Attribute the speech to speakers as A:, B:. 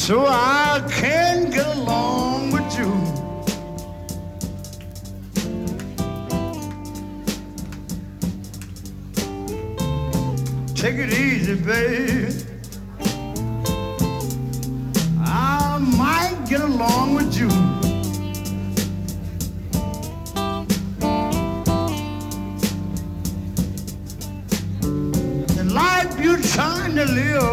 A: so I can get along with you. Take it easy, babe. I might get along with you. The life you're trying to live,